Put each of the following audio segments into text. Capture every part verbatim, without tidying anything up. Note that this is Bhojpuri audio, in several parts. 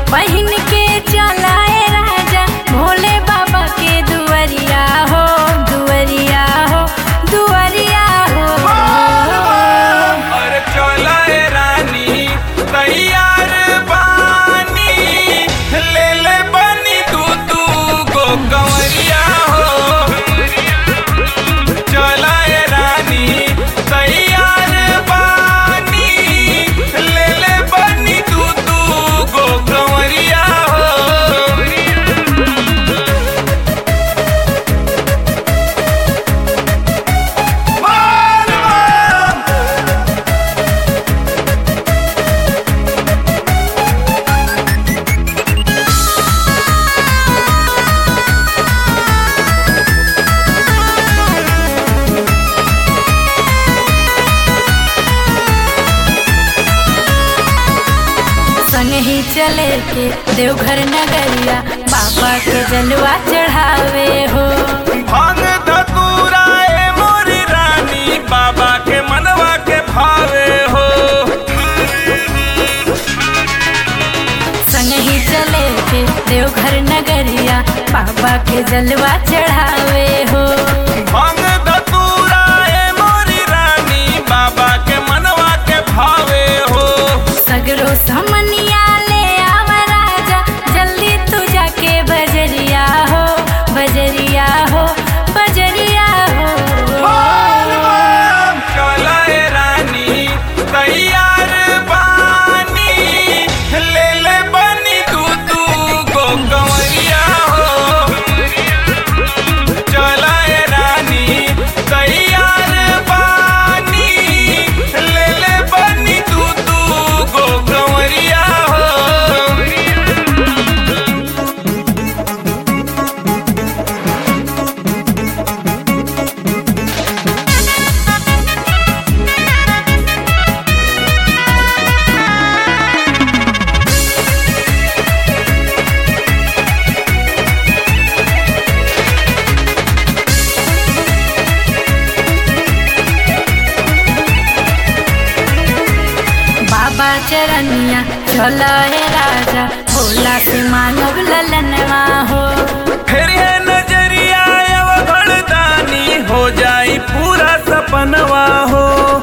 पहन के चलाए राजा भोले बाबा के दुआरिया हो दुआरिया हो दुआरिया हो। अरे चलाए रानी तैयार बानी ले ले बनी तू तू गो कंवरिया हो। चलाए रानी तैयार बानी ले ले बनी तू तू गो कंवरिया हो। संग ही चले के देवघर नगरिया बाबा के जलवा चढ़ावे हो। भांग धतूरा ए मोरी रानी बाबा के मनवा के भावे हो। संग ही चले के देवघर नगरिया बाबा के जलवा चढ़ावे हो। भांग धतूरा ए मोरी रानी बाबा के मनवा के भावे हो। सगरो समनिया ले आव राजा जल्दी तू जाके बजरिया हो बजरिया हो बजरिया हो। चलाए रानी तैयार बानी ले ले बनी तू तू गो कंवरिया हो। चलाए रानी तैयार बानी ले ले बनी तू तू गो कंवरिया हो। बाबा चरनिया चला है राजा भोला से मांगब ललनवा हो। फिर है नजरिया अवघड़दानी हो जाई पूरा सपनवा हो।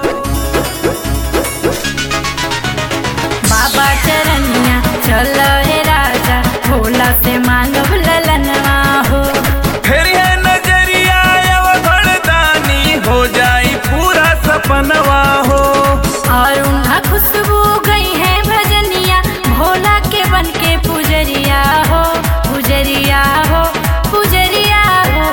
बाबा चरनिया चला है राजा भोला से मांगब ललनवा हो। फिर है नजरिया अवघड़दानी हो जाई पूरा सपनवा हो। और उन्हा खुशबू गई है भजनिया भोला के बन के पुजरिया हो पुजरिया हो पुजरिया हो।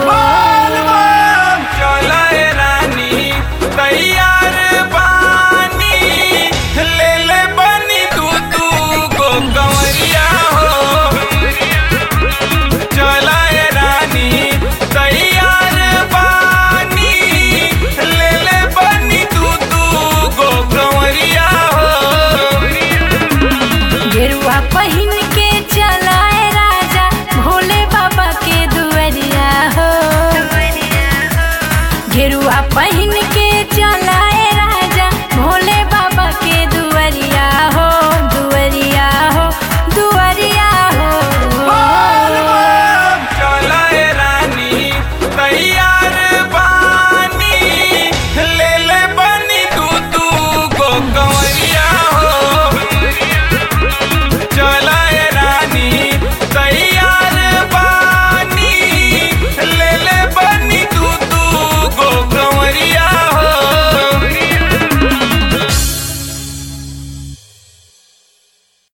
चलाए रानी तैयार बानी ले ले बनी तू तू गो कंवरिया हो। चलाए रानी तैयार बानी ले ले बनी तू तू गो कंवरिया हो। गेरुआ पहन के चलाए राजा भोले बाबा के दुआरिया हो। गेरुआ पहन के चलाए